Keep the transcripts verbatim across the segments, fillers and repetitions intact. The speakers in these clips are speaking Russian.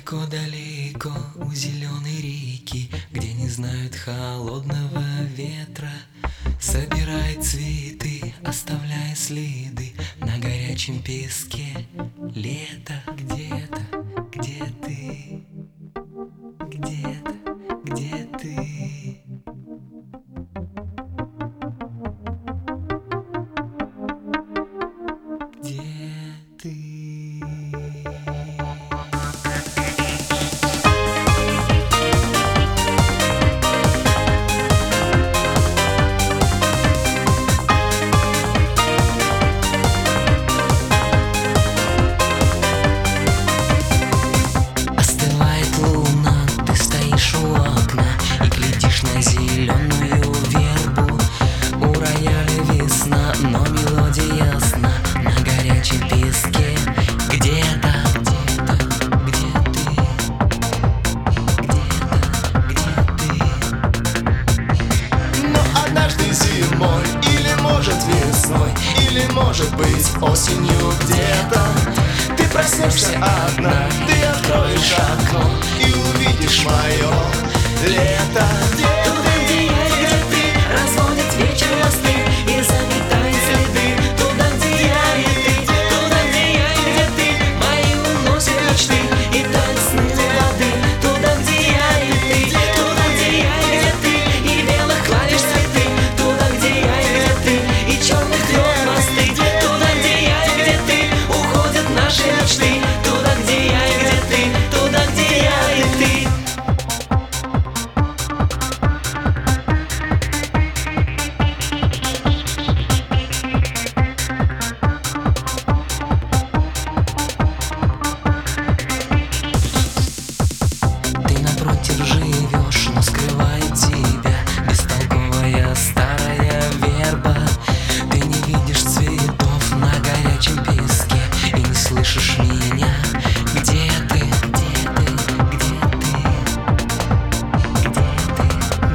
Далеко-далеко у зеленой реки, где не знают холодного ветра, собирает цветы, оставляя следы на горячем песке. Лето где-то, где ты, где-то, где ты. Где ты? Зеленую вербу, у рояля весна, но мелодия ясна на горячем песке. Где-то, где-то, где ты, где-то, где ты. Но однажды зимой, или может весной, или может быть осенью где-то ты проснешься одна, ты откроешь окно и увидишь мое лето. Живешь, но скрывает тебя бестолковая старая верба. Ты не видишь цветов на горячем песке и не слышишь меня. Где ты? Где ты? Где ты? Где ты?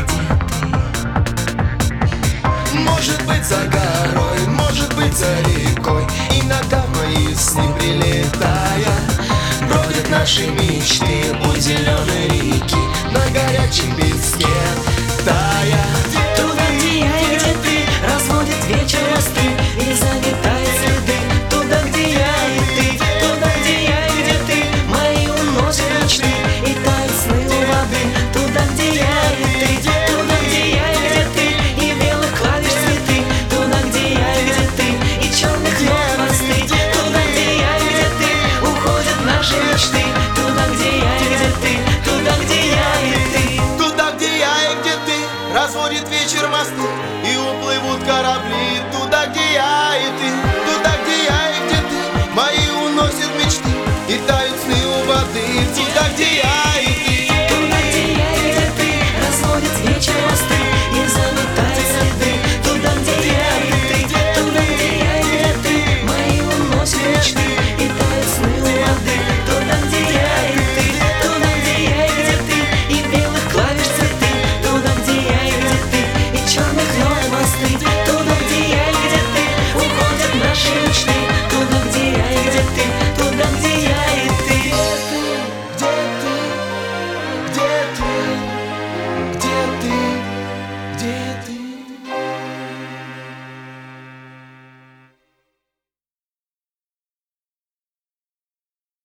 Где ты? Может быть за горой, может быть за рекой, иногда в мои сны прилетая бродят наши мечты у зеленой реки на горячем песке тая. Туда, где я и где ты, разводит вечер мосты и заметает следы. Туда, где я и ты, туда, где я и где ты, мои уносят мечты и тают сны у воды. Туда, где я и ты, туда, где я и где ты, и белых клавиш цветы. Туда, где я и где ты, и черных ног мосты. Туда, где я и где ты, уходят наши мечты. Туда, где я и где ты, туда, где я и ты. Туда, где я и где ты, разводит вечер мосты и уплывут корабли. Туда, где я и ты, туда, где я и где ты, мои уносят мечты и тают сны у воды. Туда, где я и ты, туда, где я и где ты, разводит вечер мосты и заметает следы. Туда, где я и ты, туда, где я и где ты, мои уносят мечты и тают сны у воды. Туда, где я и ты, туда, где я и где ты, и белых клавиш цветы. Туда, где я и где ты, и черных ног мосты. Туда, где я и где ты, уходят наши мечты.